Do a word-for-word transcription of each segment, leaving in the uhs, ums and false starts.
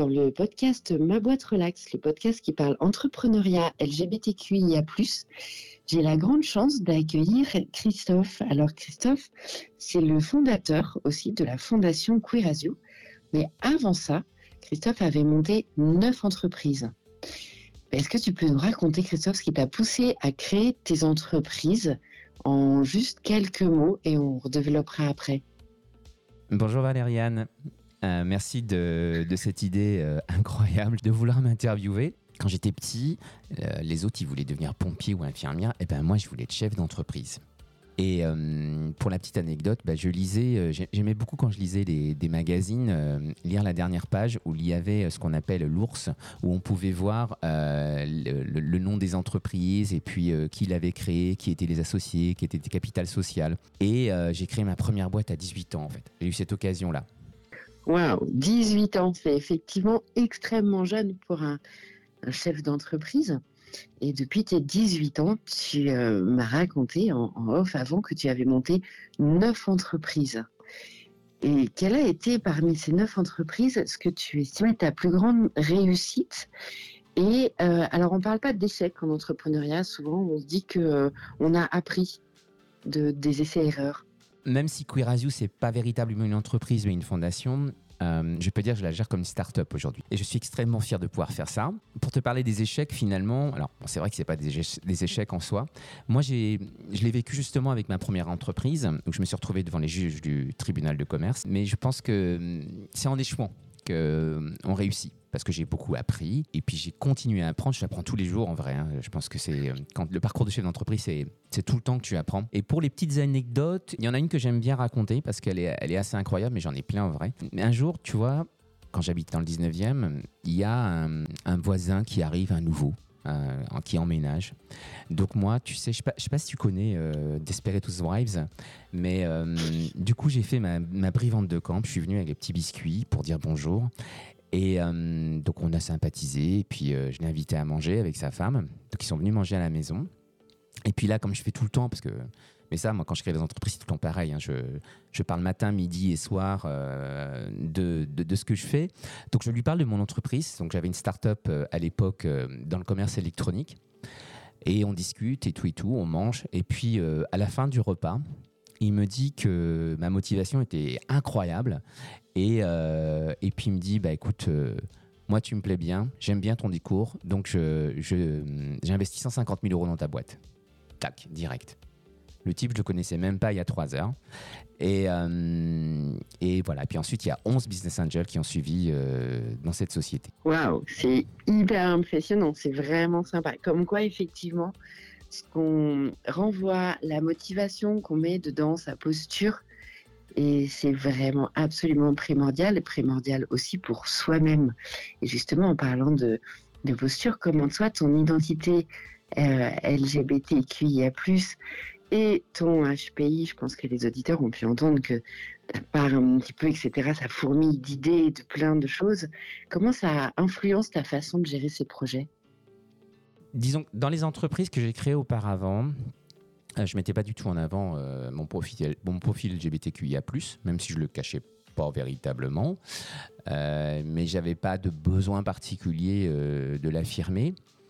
dans le podcast Ma Boîte Relax, le podcast qui parle entrepreneuriat L G B T Q I A plus. J'ai la grande chance d'accueillir Christophe. Alors Christophe, c'est le fondateur aussi de la fondation Queerasio. Mais avant ça, Christophe avait monté neuf entreprises. Est-ce que tu peux nous raconter, Christophe, ce qui t'a poussé à créer tes entreprises en juste quelques mots et on redéveloppera après? Bonjour Valériane, euh, merci de, de cette idée euh, incroyable de vouloir m'interviewer. Quand j'étais petit, euh, les autres ils voulaient devenir pompier ou infirmière, et ben moi je voulais être chef d'entreprise. Et euh, pour la petite anecdote, bah, je lisais, euh, j'aimais beaucoup quand je lisais les, des magazines, euh, lire la dernière page où il y avait ce qu'on appelle l'ours, où on pouvait voir euh, le, le, le nom des entreprises et puis euh, qui l'avait créé, qui étaient les associés, qui étaient des capitales sociales. Et euh, j'ai créé ma première boîte à dix-huit ans en fait. J'ai eu cette occasion-là. Waouh, dix-huit ans, c'est effectivement extrêmement jeune pour un, un chef d'entreprise. Et depuis tes dix-huit ans, tu euh, m'as raconté en, en off avant que tu avais monté neuf entreprises. Et quelle a été parmi ces neuf entreprises ce que tu estimais ta plus grande réussite? Et euh, alors on ne parle pas d'échecs en entrepreneuriat, souvent on se dit qu'on euh, a appris de, des essais-erreurs. Même si Queerasio, ce n'est pas véritablement une entreprise mais une fondation, Euh, je peux dire que je la gère comme une start-up aujourd'hui. Et je suis extrêmement fier de pouvoir faire ça. Pour te parler des échecs, finalement, alors bon, c'est vrai que ce n'est pas des, éche- des échecs en soi. Moi, j'ai, je l'ai vécu justement avec ma première entreprise, où je me suis retrouvé devant les juges du tribunal de commerce. Mais je pense que c'est en échouant qu'on réussit. Parce que j'ai beaucoup appris et puis j'ai continué à apprendre. Je l'apprends tous les jours en vrai. Hein. Je pense que c'est quand le parcours de chef d'entreprise, c'est, c'est tout le temps que tu apprends. Et pour les petites anecdotes, il y en a une que j'aime bien raconter parce qu'elle est, elle est assez incroyable, mais j'en ai plein en vrai. Un jour, tu vois, quand j'habite dans le dix-neuvième, il y a un, un voisin qui arrive, un nouveau. Euh, qui emménage. Donc moi, tu sais, je ne sais, sais pas si tu connais euh, Desperate Housewives, mais euh, du coup, j'ai fait ma, ma brivante de camp. Je suis venu avec les petits biscuits pour dire bonjour. Et euh, donc, on a sympathisé. Et puis, euh, je l'ai invité à manger avec sa femme. Donc, ils sont venus manger à la maison. Et puis là, comme je fais tout le temps, parce que... Mais ça, moi, quand je crée des entreprises, c'est tout le temps pareil. Hein. Je, je parle matin, midi et soir euh, de, de, de ce que je fais. Donc, je lui parle de mon entreprise. Donc, j'avais une start-up euh, à l'époque euh, dans le commerce électronique. Et on discute et tout et tout, on mange. Et puis, euh, à la fin du repas, il me dit que ma motivation était incroyable. Et, euh, et puis, il me dit, bah, écoute... Euh, moi, tu me plais bien, j'aime bien ton discours, donc je, je, j'investis cent cinquante mille euros dans ta boîte. Tac, direct. Le type, je ne le connaissais même pas il y a trois heures. Et, euh, et voilà. Et puis ensuite, il y a onze business angels qui ont suivi euh, dans cette société. Waouh, c'est hyper impressionnant. C'est vraiment sympa. Comme quoi, effectivement, ce qu'on renvoie, la motivation qu'on met dedans, sa posture, et c'est vraiment absolument primordial, et primordial aussi pour soi-même. Et justement, en parlant de, de posture, comment toi, ton identité euh, L G B T Q I A plus, et ton H P I, je pense que les auditeurs ont pu entendre que ta part un petit peu, et cetera, ça fourmille d'idées, de plein de choses. Comment ça influence ta façon de gérer ces projets? Disons, dans les entreprises que j'ai créées auparavant, euh, je ne mettais pas du tout en avant euh, mon, profil, mon profil L G B T Q I A plus, même si je ne le cachais pas véritablement. Euh, mais je n'avais pas de besoin particulier euh, de l'affirmer.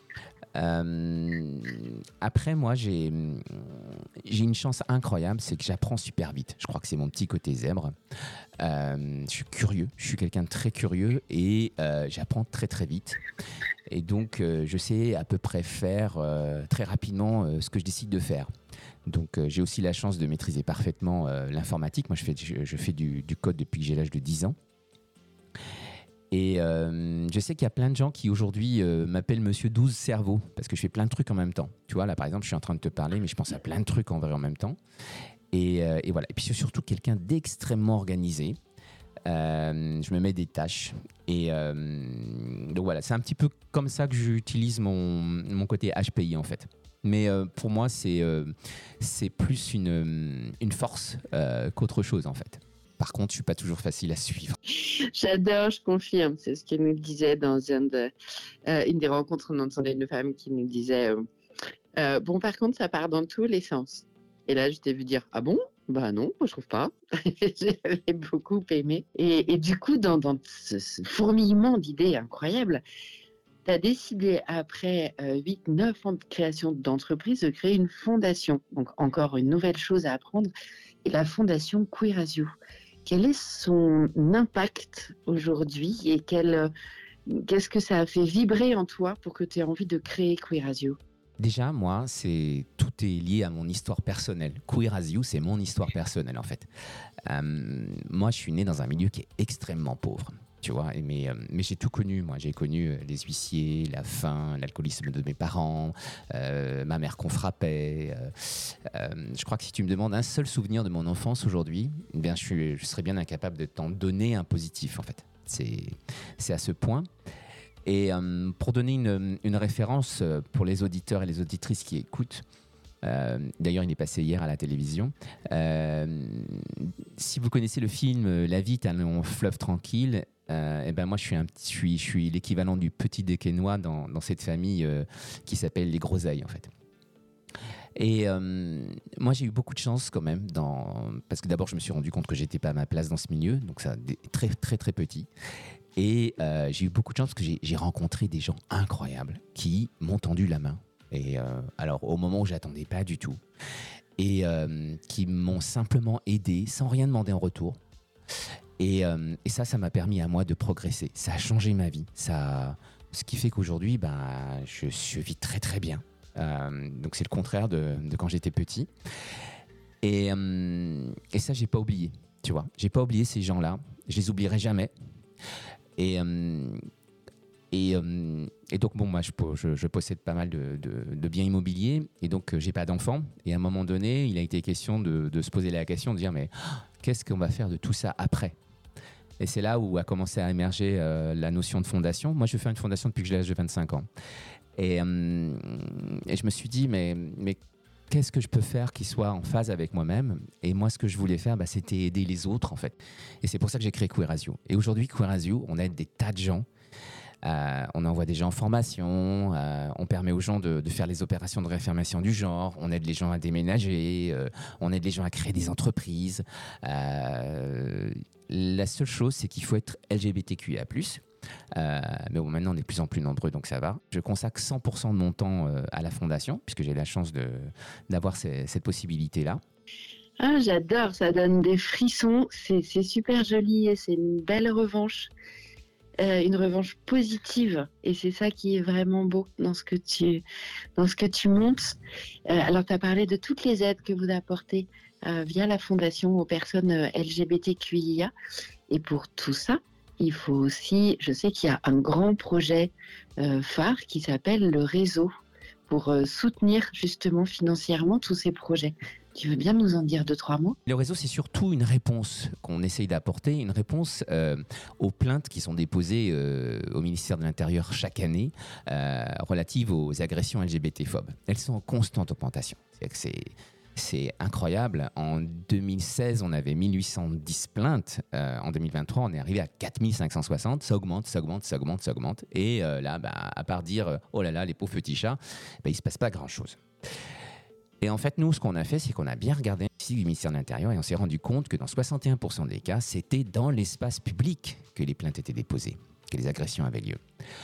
Euh, après, moi, j'ai, j'ai une chance incroyable, c'est que j'apprends super vite. Je crois que c'est mon petit côté zèbre. Euh, je suis curieux, je suis quelqu'un de très curieux et euh, j'apprends très très vite. Et donc, euh, je sais à peu près faire euh, très rapidement euh, ce que je décide de faire. Donc, euh, j'ai aussi la chance de maîtriser parfaitement euh, l'informatique. Moi, je fais, je, je fais du, du code depuis que j'ai l'âge de dix ans. Et euh, je sais qu'il y a plein de gens qui aujourd'hui euh, m'appellent Monsieur douze cerveaux parce que je fais plein de trucs en même temps. Tu vois, là par exemple, je suis en train de te parler, mais je pense à plein de trucs en vrai en même temps. Et, euh, et voilà. Et puis je suis surtout quelqu'un d'extrêmement organisé. Euh, je me mets des tâches. Et euh, donc voilà, c'est un petit peu comme ça que j'utilise mon, mon côté H P I en fait. Mais euh, pour moi, c'est, euh, c'est plus une, une force euh, qu'autre chose en fait. Par contre, je ne suis pas toujours facile à suivre. J'adore, je confirme. C'est ce qu'elle nous disait dans une, de, euh, une des rencontres. On entendait une femme qui nous disait euh, euh, bon, par contre, ça part dans tous les sens. Et là, je t'ai vu dire ah bon? Bah non, moi je trouve pas. J'avais beaucoup aimé. Et, et du coup, dans, dans ce, ce fourmillement d'idées incroyables, tu as décidé, après euh, huit neuf ans de création d'entreprise, de créer une fondation. Donc, encore une nouvelle chose à apprendre. Et la fondation Queerazio. Quel est son impact aujourd'hui et quel, qu'est-ce que ça a fait vibrer en toi pour que tu aies envie de créer Queerazio? Déjà, moi, c'est tout est lié à mon histoire personnelle. Queer as You, c'est mon histoire personnelle en fait. Euh, moi, je suis né dans un milieu qui est extrêmement pauvre. Tu vois, et mais, euh, mais j'ai tout connu. Moi, j'ai connu euh, les huissiers, la faim, l'alcoolisme de mes parents, euh, ma mère qu'on frappait. Euh, euh, je crois que si tu me demandes un seul souvenir de mon enfance aujourd'hui, eh bien, je, suis, je serais bien incapable de t'en donner un positif en fait. C'est, c'est à ce point. Et euh, pour donner une, une référence euh, pour les auditeurs et les auditrices qui écoutent, euh, d'ailleurs il est passé hier à la télévision, euh, si vous connaissez le film euh, La vie est un long fleuve tranquille, euh, et ben moi je suis, un, je suis, je suis l'équivalent du petit déquénois dans, dans cette famille euh, qui s'appelle les Groseilles en fait. Et euh, moi, j'ai eu beaucoup de chance quand même, dans... parce que d'abord, je me suis rendu compte que j'étais pas à ma place dans ce milieu, donc ça, très très très petit. Et euh, j'ai eu beaucoup de chance parce que j'ai, j'ai rencontré des gens incroyables qui m'ont tendu la main. Et euh, alors, au moment où j'attendais pas du tout, et euh, qui m'ont simplement aidé sans rien demander en retour. Et, euh, et ça, ça m'a permis à moi de progresser. Ça a changé ma vie. Ça, ce qui fait qu'aujourd'hui, ben, je, je vis très très bien. Euh, donc c'est le contraire de, de quand j'étais petit. Et, euh, et ça, j'ai pas oublié. Tu vois, j'ai pas oublié ces gens-là. Je les oublierai jamais. Et, euh, et, euh, et donc, bon, moi, je, je, je possède pas mal de, de, de biens immobiliers et donc, euh, j'ai pas d'enfants. Et à un moment donné, il a été question de, de se poser la question, de dire, mais oh, qu'est-ce qu'on va faire de tout ça après ? Et c'est là où a commencé à émerger euh, la notion de fondation. Moi, je fais une fondation depuis que j'ai l'âge de vingt-cinq ans. Et, euh, et je me suis dit, mais, mais qu'est-ce que je peux faire qui soit en phase avec moi-même ? Et moi, ce que je voulais faire, bah, c'était aider les autres, en fait. Et c'est pour ça que j'ai créé Queerazio. Et aujourd'hui, Queerazio, on aide des tas de gens. Euh, on envoie des gens en formation, euh, on permet aux gens de, de faire les opérations de réaffirmation du genre, on aide les gens à déménager, euh, on aide les gens à créer des entreprises. Euh, la seule chose, c'est qu'il faut être L G B T Q I A plus. Euh, mais bon, maintenant on est de plus en plus nombreux, donc ça va. Je consacre cent pour cent de mon temps euh, à la fondation, puisque j'ai la chance de, d'avoir ces, cette possibilité-là. Ah, j'adore, ça donne des frissons, c'est, c'est super joli et c'est une belle revanche, euh, une revanche positive. Et c'est ça qui est vraiment beau dans ce que tu, dans ce que tu montes. Euh, alors, tu as parlé de toutes les aides que vous apportez euh, via la fondation aux personnes euh, L G B T Q I A. Et pour tout ça, il faut aussi, je sais qu'il y a un grand projet euh, phare qui s'appelle le réseau pour euh, soutenir justement financièrement tous ces projets. Tu veux bien nous en dire deux, trois mots ? Le réseau, c'est surtout une réponse qu'on essaye d'apporter, une réponse euh, aux plaintes qui sont déposées euh, au ministère de l'Intérieur chaque année euh, relatives aux agressions L G B T-phobes. Elles sont en constante augmentation. C'est-à-dire que c'est... C'est incroyable. En deux mille seize, on avait mille huit cent dix plaintes. Euh, en deux mille vingt-trois, on est arrivé à quatre mille cinq cent soixante. Ça augmente, ça augmente, ça augmente, ça augmente. Et euh, là, bah, à part dire « Oh là là, les pauvres petits chats », bah, il ne se passe pas grand-chose. Et en fait, nous, ce qu'on a fait, c'est qu'on a bien regardé le site du ministère de l'Intérieur et on s'est rendu compte que dans soixante et un pour cent des cas, c'était dans l'espace public que les plaintes étaient déposées, que les agressions avaient lieu.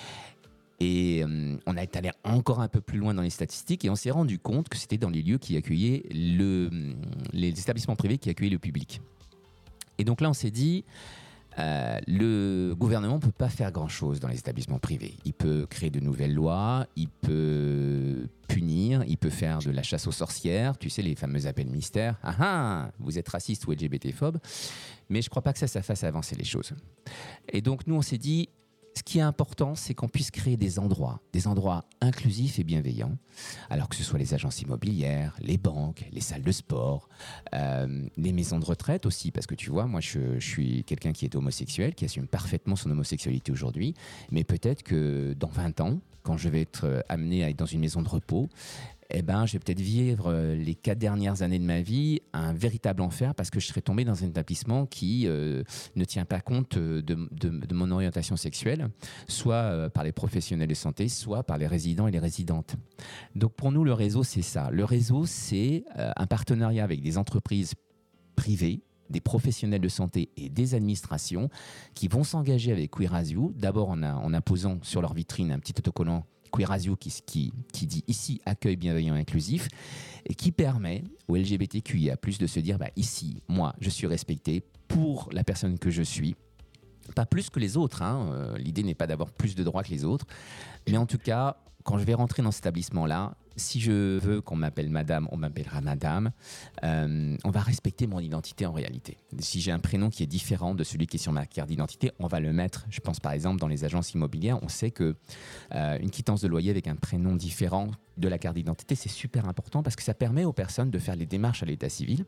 Et euh, on est allé encore un peu plus loin dans les statistiques et on s'est rendu compte que c'était dans les lieux qui accueillaient le, les établissements privés qui accueillaient le public. Et donc là, on s'est dit, euh, le gouvernement ne peut pas faire grand-chose dans les établissements privés. Il peut créer de nouvelles lois, il peut punir, il peut faire de la chasse aux sorcières, tu sais, les fameux appels mystères. Ah ah, vous êtes raciste ou L G B T-phobe. Mais je ne crois pas que ça, ça fasse avancer les choses. Et donc, nous, on s'est dit, ce qui est important, c'est qu'on puisse créer des endroits, des endroits inclusifs et bienveillants, alors que ce soit les agences immobilières, les banques, les salles de sport, euh, les maisons de retraite aussi, parce que tu vois, moi je, je suis quelqu'un qui est homosexuel, qui assume parfaitement son homosexualité aujourd'hui, mais peut-être que dans vingt ans, quand je vais être amené à être dans une maison de repos, eh ben, je vais peut-être vivre les quatre dernières années de ma vie un véritable enfer parce que je serai tombé dans un établissement qui euh, ne tient pas compte de, de, de mon orientation sexuelle, soit euh, par les professionnels de santé, soit par les résidents et les résidentes. Donc pour nous, le réseau, c'est ça. Le réseau, c'est euh, un partenariat avec des entreprises privés, des professionnels de santé et des administrations qui vont s'engager avec Queer As You, d'abord en, a, en imposant sur leur vitrine un petit autocollant Queer As You qui, qui, qui dit ici accueil bienveillant et inclusif et qui permet aux L G B T Q I A plus, de se dire bah, ici, moi, je suis respecté pour la personne que je suis. Pas plus que les autres, hein. Euh, l'idée n'est pas d'avoir plus de droits que les autres, mais en tout cas, quand je vais rentrer dans cet établissement-là, si je veux qu'on m'appelle madame, on m'appellera madame. Euh, on va respecter mon identité en réalité. Si j'ai un prénom qui est différent de celui qui est sur ma carte d'identité, on va le mettre. Je pense par exemple dans les agences immobilières, on sait que euh, une quittance de loyer avec un prénom différent de la carte d'identité, c'est super important parce que ça permet aux personnes de faire les démarches à l'état civil.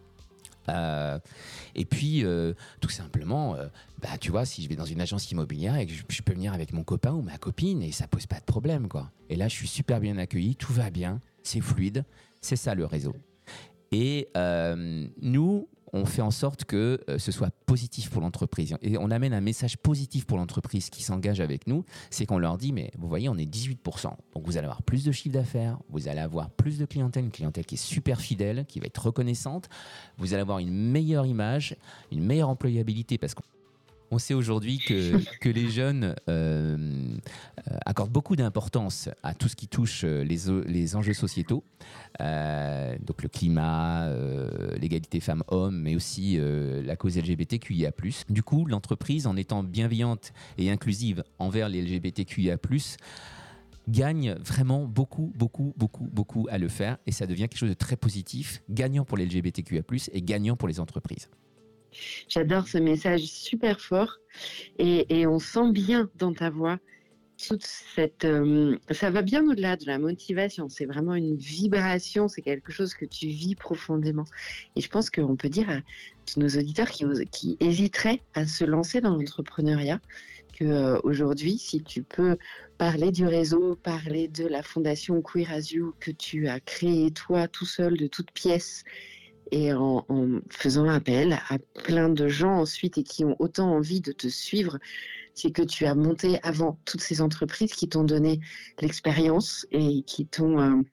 Euh, et puis euh, tout simplement euh, bah, tu vois, si je vais dans une agence immobilière et que je, je peux venir avec mon copain ou ma copine et ça pose pas de problème quoi. Et là je suis super bien accueilli, tout va bien, c'est fluide, c'est ça le réseau. Et euh, nous on fait en sorte que euh, ce soit positif pour l'entreprise et on amène un message positif pour l'entreprise qui s'engage avec nous. C'est qu'on leur dit mais vous voyez on est dix-huit pour cent, donc vous allez avoir plus de chiffre d'affaires, vous allez avoir plus de clientèle, une clientèle qui est super fidèle, qui va être reconnaissante, vous allez avoir une meilleure image, une meilleure employabilité parce qu'on On sait aujourd'hui que, que les jeunes euh, euh, accordent beaucoup d'importance à tout ce qui touche les, les enjeux sociétaux, euh, donc le climat, euh, l'égalité femmes-hommes, mais aussi euh, la cause L G B T Q I A plus. Du coup, l'entreprise, en étant bienveillante et inclusive envers les L G B T Q I A plus, gagne vraiment beaucoup, beaucoup, beaucoup, beaucoup à le faire et ça devient quelque chose de très positif, gagnant pour les L G B T Q I A plus et gagnant pour les entreprises. J'adore ce message super fort et, et on sent bien dans ta voix toute cette... Euh, ça va bien au-delà de la motivation, c'est vraiment une vibration, c'est quelque chose que tu vis profondément. Et je pense qu'on peut dire à tous nos auditeurs qui, qui hésiteraient à se lancer dans l'entrepreneuriat qu'aujourd'hui, euh, si tu peux parler du réseau, parler de la fondation Queer As You que tu as créée toi tout seul de toutes pièces, et en, en faisant appel à plein de gens ensuite et qui ont autant envie de te suivre, c'est que tu as monté avant toutes ces entreprises qui t'ont donné l'expérience et qui t'ont euh,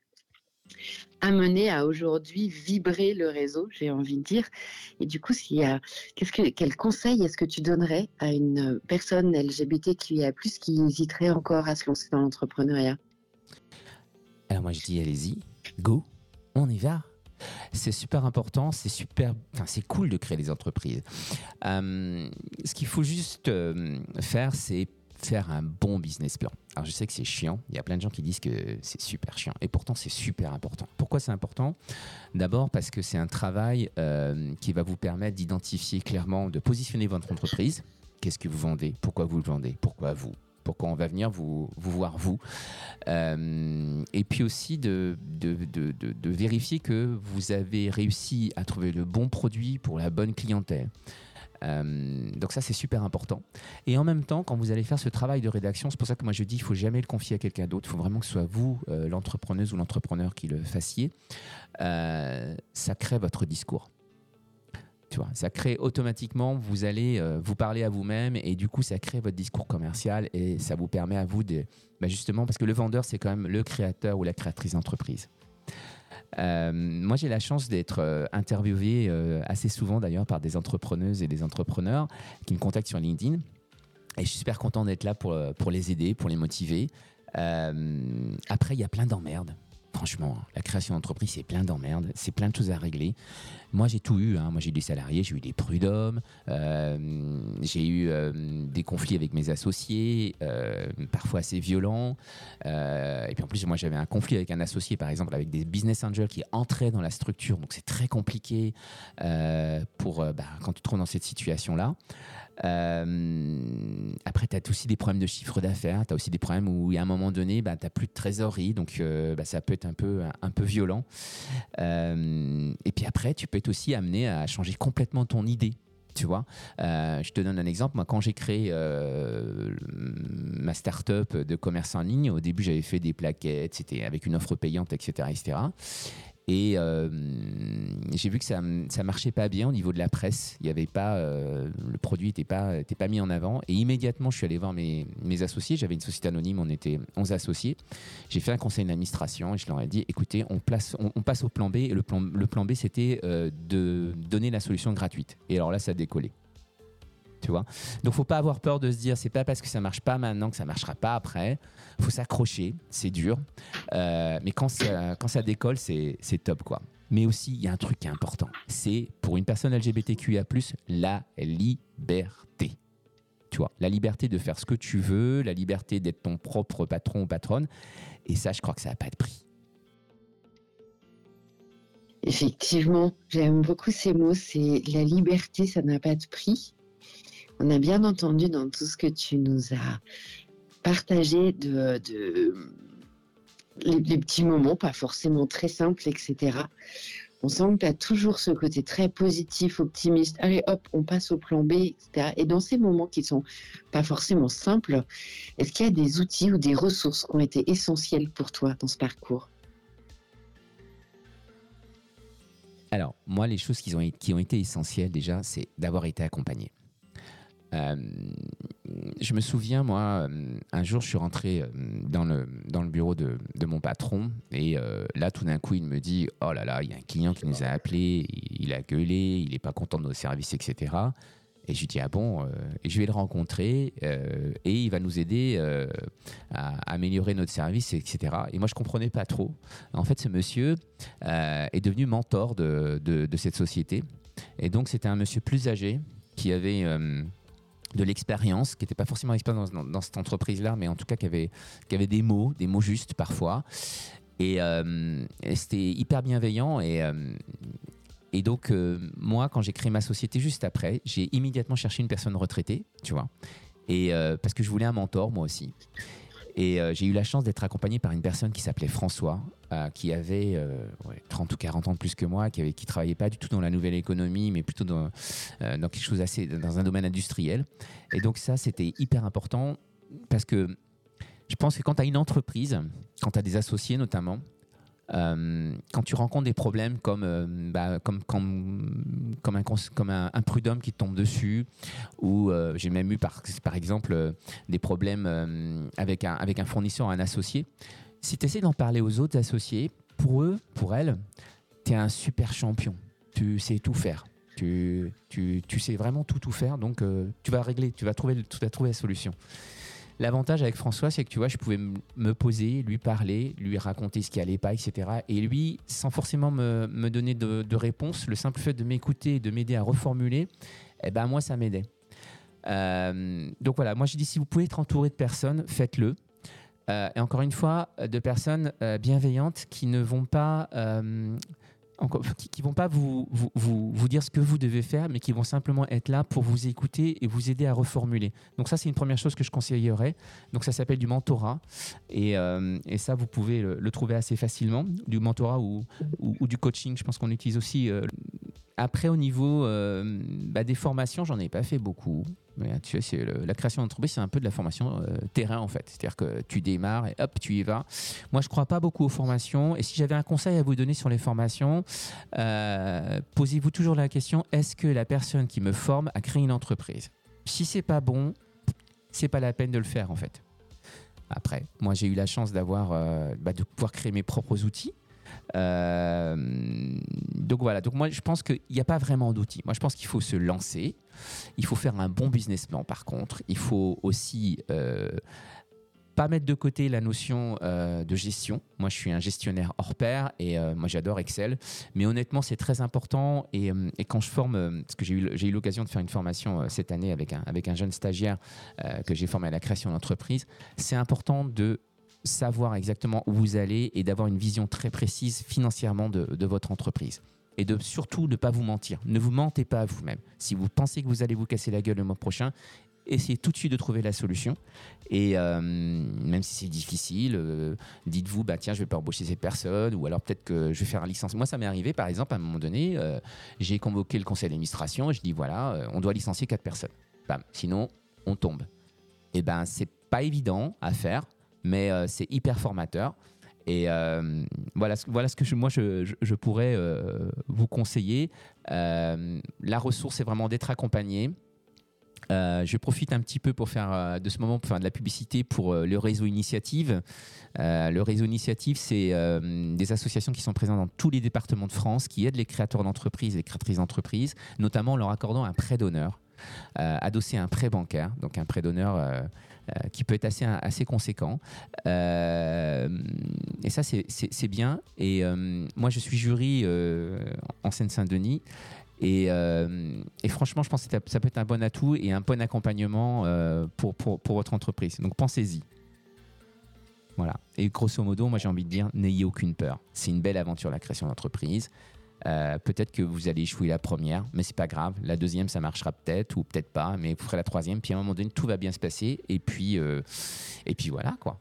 amené à aujourd'hui vibrer le réseau, j'ai envie de dire. Et du coup, s'il y a, qu'est-ce que, quel conseil est-ce que tu donnerais à une personne L G B T Q I A plus, qui hésiterait encore à se lancer dans l'entrepreneuriat? Alors moi je dis allez-y, go, on y va. C'est super important, c'est super, enfin c'est cool de créer des entreprises. Euh, ce qu'il faut juste euh, faire, c'est faire un bon business plan. Alors je sais que c'est chiant, il y a plein de gens qui disent que c'est super chiant, et pourtant c'est super important. Pourquoi c'est important ? D'abord parce que c'est un travail euh, qui va vous permettre d'identifier clairement, de positionner votre entreprise. Qu'est-ce que vous vendez ? Pourquoi vous le vendez ? Pourquoi vous ? Pourquoi on va venir vous, vous voir vous. Euh, et puis aussi de, de, de, de, de vérifier que vous avez réussi à trouver le bon produit pour la bonne clientèle. Euh, donc ça c'est super important. Et en même temps, quand vous allez faire ce travail de rédaction, c'est pour ça que moi je dis il ne faut jamais le confier à quelqu'un d'autre, il faut vraiment que ce soit vous, euh, l'entrepreneuse ou l'entrepreneur, qui le fassiez. Euh, ça crée votre discours. Tu vois, ça crée automatiquement, vous allez euh, vous parler à vous-même et du coup ça crée votre discours commercial et ça vous permet à vous de, bah justement, parce que le vendeur c'est quand même le créateur ou la créatrice d'entreprise. Euh, moi j'ai la chance d'être euh, interviewé euh, assez souvent d'ailleurs par des entrepreneuses et des entrepreneurs qui me contactent sur LinkedIn et je suis super content d'être là pour, pour les aider, pour les motiver. Euh, après il y a plein d'emmerdes. Franchement, la création d'entreprise, c'est plein d'emmerdes, c'est plein de choses à régler. Moi, j'ai tout eu. Hein. Moi, j'ai eu des salariés, j'ai eu des prud'hommes, euh, j'ai eu euh, des conflits avec mes associés, euh, parfois assez violents. Euh, et puis en plus, moi, j'avais un conflit avec un associé, par exemple, avec des business angels qui entraient dans la structure. Donc, c'est très compliqué euh, pour, euh, bah, quand tu te trouves dans cette situation-là. Euh, après, tu as aussi des problèmes de chiffre d'affaires, tu as aussi des problèmes où à un moment donné, bah, tu n'as plus de trésorerie, donc euh, bah, ça peut être un peu, un, un peu violent. Euh, et puis après, tu peux être aussi amené à changer complètement ton idée. Tu vois, euh, je te donne un exemple. Moi, quand j'ai créé euh, ma start-up de commerce en ligne, au début, j'avais fait des plaquettes, c'était avec une offre payante, et cetera, et cetera. Et euh, j'ai vu que ça ça marchait pas bien au niveau de la presse. Il y avait pas euh, le produit n'était pas était pas mis en avant. Et immédiatement, je suis allé voir mes mes associés. J'avais une société anonyme, on était onze associés. J'ai fait un conseil d'administration et je leur ai dit écoutez, on place on, on passe au plan B. Et le plan le plan B, c'était euh, de donner la solution gratuite. Et alors là, ça a décollé. Tu vois, donc faut pas avoir peur de se dire c'est pas parce que ça marche pas maintenant que ça marchera pas après. Faut s'accrocher, c'est dur, euh, mais quand ça, quand ça décolle, c'est c'est top quoi. Mais aussi il y a un truc qui est important, c'est pour une personne L G B T Q I A plus, la liberté. Tu vois, la liberté de faire ce que tu veux, la liberté d'être ton propre patron ou patronne, et ça je crois que ça n'a pas de prix. Effectivement, j'aime beaucoup ces mots, c'est la liberté, ça n'a pas de prix. On a bien entendu dans tout ce que tu nous as partagé de, de les, les petits moments, pas forcément très simples, et cetera. On sent que tu as toujours ce côté très positif, optimiste. Allez, hop, on passe au plan B, et cetera. Et dans ces moments qui sont pas forcément simples, est-ce qu'il y a des outils ou des ressources qui ont été essentielles pour toi dans ce parcours ? Alors, moi, les choses qui ont, qui ont été essentielles déjà, c'est d'avoir été accompagné. Euh, je me souviens, moi, un jour, je suis rentré dans le, dans le bureau de, de mon patron et euh, là, tout d'un coup, il me dit « Oh là là, il y a un client qui nous a appelé, il a gueulé, il n'est pas content de nos services, et cetera » Et je lui dis « Ah bon ?» Et je vais le rencontrer euh, et il va nous aider euh, à améliorer notre service, et cetera. Et moi, je ne comprenais pas trop. En fait, ce monsieur euh, est devenu mentor de, de, de cette société. Et donc, c'était un monsieur plus âgé qui avait... Euh, de l'expérience, qui n'était pas forcément l'expérience dans, dans cette entreprise-là, mais en tout cas qui avait, qui avait des mots, des mots justes parfois. Et, euh, et c'était hyper bienveillant. Et, euh, et donc, euh, moi, quand j'ai créé ma société juste après, j'ai immédiatement cherché une personne retraitée, tu vois, et, euh, parce que je voulais un mentor, moi aussi. Et euh, j'ai eu la chance d'être accompagné par une personne qui s'appelait François, euh, qui avait euh, ouais, trente ou quarante ans de plus que moi, qui ne qui travaillait pas du tout dans la nouvelle économie, mais plutôt dans, euh, dans quelque chose assez, dans un domaine industriel. Et donc ça, c'était hyper important parce que je pense que quand tu as une entreprise, quand tu as des associés notamment, Euh, quand tu rencontres des problèmes comme, euh, bah, comme, comme, comme, un, comme un, un prud'homme qui te tombe dessus, ou euh, j'ai même eu par, par exemple euh, des problèmes euh, avec, un, avec un fournisseur, un associé, si tu essaies d'en parler aux autres associés, pour eux, pour elles, tu es un super champion, tu sais tout faire. Tu, tu, tu sais vraiment tout tout faire, donc euh, tu vas régler, tu vas trouver, tu vas trouver la solution. L'avantage avec François, c'est que tu vois, je pouvais me poser, lui parler, lui raconter ce qui allait pas, et cetera. Et lui, sans forcément me, me donner de, de réponse, le simple fait de m'écouter et de m'aider à reformuler, eh ben moi, ça m'aidait. Euh, donc voilà, moi je dis, si vous pouvez être entouré de personnes, faites-le. Euh, et encore une fois, de personnes euh, bienveillantes qui ne vont pas... Euh, Encore, qui ne vont pas vous, vous, vous, vous dire ce que vous devez faire, mais qui vont simplement être là pour vous écouter et vous aider à reformuler. Donc ça, c'est une première chose que je conseillerais. Donc ça s'appelle du mentorat. Et, euh, et ça, vous pouvez le, le trouver assez facilement. Du mentorat ou, ou, ou du coaching, je pense qu'on utilise aussi. Euh, après, au niveau euh, bah, des formations, j'en ai pas fait beaucoup. Mais, tu vois, c'est le, la création d'entreprise, c'est un peu de la formation euh, terrain, en fait. C'est-à-dire que tu démarres et hop, tu y vas. Moi, je ne crois pas beaucoup aux formations. Et si j'avais un conseil à vous donner sur les formations, euh, posez-vous toujours la question, est-ce que la personne qui me forme a créé une entreprise ? Si ce n'est pas bon, ce n'est pas la peine de le faire, en fait. Après, moi, j'ai eu la chance d'avoir, euh, bah, de pouvoir créer mes propres outils. Euh, donc voilà, donc moi je pense qu'il n'y a pas vraiment d'outils. Moi je pense qu'il faut se lancer, il faut faire un bon business plan par contre, il faut aussi euh, pas mettre de côté la notion euh, de gestion. Moi je suis un gestionnaire hors pair et euh, moi j'adore Excel, mais honnêtement c'est très important et, euh, et quand je forme, euh, parce que j'ai eu, j'ai eu l'occasion de faire une formation euh, cette année avec un, avec un jeune stagiaire euh, que j'ai formé à la création d'entreprise, c'est important de savoir exactement où vous allez et d'avoir une vision très précise financièrement de, de votre entreprise. Et de surtout ne pas vous mentir. Ne vous mentez pas à vous-même. Si vous pensez que vous allez vous casser la gueule le mois prochain, essayez tout de suite de trouver la solution. Et euh, même si c'est difficile, euh, dites-vous, bah, tiens, je ne vais pas embaucher cette personne ou alors peut-être que je vais faire un licenciement. Moi, ça m'est arrivé, par exemple, à un moment donné, euh, j'ai convoqué le conseil d'administration et je dis, voilà, euh, on doit licencier quatre personnes. Bam, sinon, on tombe. Et ben, c'est pas évident à faire. Mais euh, c'est hyper formateur Et euh, voilà, ce- voilà ce que je- moi je, je- je pourrais euh, vous conseiller. Euh, la ressource, c'est vraiment d'être accompagné. Euh, je profite un petit peu pour faire euh, de ce moment pour faire de la publicité pour euh, le réseau Initiative. Euh, le réseau Initiative, c'est euh, des associations qui sont présentes dans tous les départements de France, qui aident les créateurs d'entreprises et les créatrices d'entreprises, notamment en leur accordant un prêt d'honneur, euh, adossé à un prêt bancaire, donc un prêt d'honneur euh, euh, qui peut être assez, assez conséquent. Euh, et ça, c'est, c'est, c'est bien. Et euh, moi, je suis jury euh, en Seine-Saint-Denis. Et, euh, et franchement, je pense que ça peut être un bon atout et un bon accompagnement euh, pour, pour, pour votre entreprise. Donc, pensez-y. Voilà. Et grosso modo, moi, j'ai envie de dire, n'ayez aucune peur. C'est une belle aventure, la création d'entreprise. Euh, peut-être que vous allez échouer la première, mais c'est pas grave. La deuxième, ça marchera peut-être ou peut-être pas, mais vous ferez la troisième. Puis à un moment donné, tout va bien se passer. Et puis, euh, et puis voilà, quoi.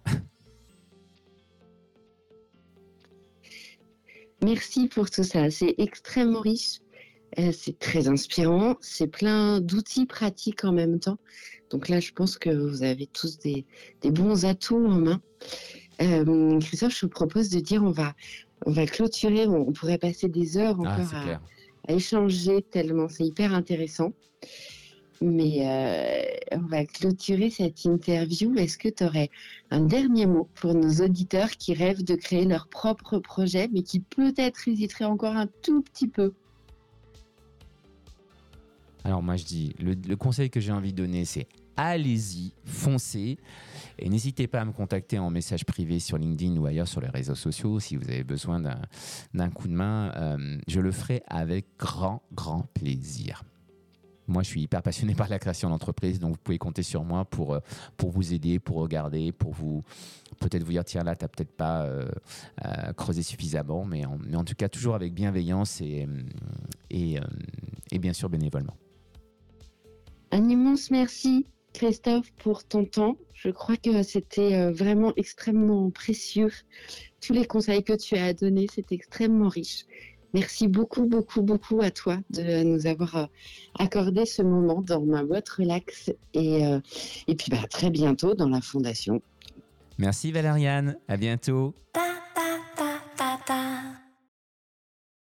Merci pour tout ça. C'est extrêmement riche. Euh, c'est très inspirant. C'est plein d'outils pratiques en même temps. Donc là, je pense que vous avez tous des, des bons atouts en main. Euh, Christophe, je te propose de dire on va, on va clôturer. On, on pourrait passer des heures Ah, encore c'est à, clair. à échanger tellement c'est hyper intéressant. Mais euh, on va clôturer cette interview. Est-ce que tu aurais un dernier mot pour nos auditeurs qui rêvent de créer leur propre projet, mais qui peut-être hésiteraient encore un tout petit peu? Alors moi, je dis, le, le conseil que j'ai envie de donner, c'est allez-y, foncez. Et n'hésitez pas à me contacter en message privé sur LinkedIn ou ailleurs sur les réseaux sociaux si vous avez besoin d'un, d'un coup de main. Euh, je le ferai avec grand, grand plaisir. Moi, je suis hyper passionné par la création d'entreprise, donc vous pouvez compter sur moi pour, euh, pour vous aider, pour regarder, pour vous peut-être vous dire, tiens, là, tu n'as peut-être pas euh, euh, creusé suffisamment, mais en, mais en tout cas, toujours avec bienveillance et, et, euh, et bien sûr bénévolement. Un immense merci, Christophe, pour ton temps. Je crois que c'était vraiment extrêmement précieux. Tous les conseils que tu as donnés, c'est extrêmement riche. Merci beaucoup, beaucoup, beaucoup à toi de nous avoir accordé ce moment dans ma boîte relax. Et, euh, et puis, bah, à très bientôt dans la Fondation. Merci Valériane, à bientôt.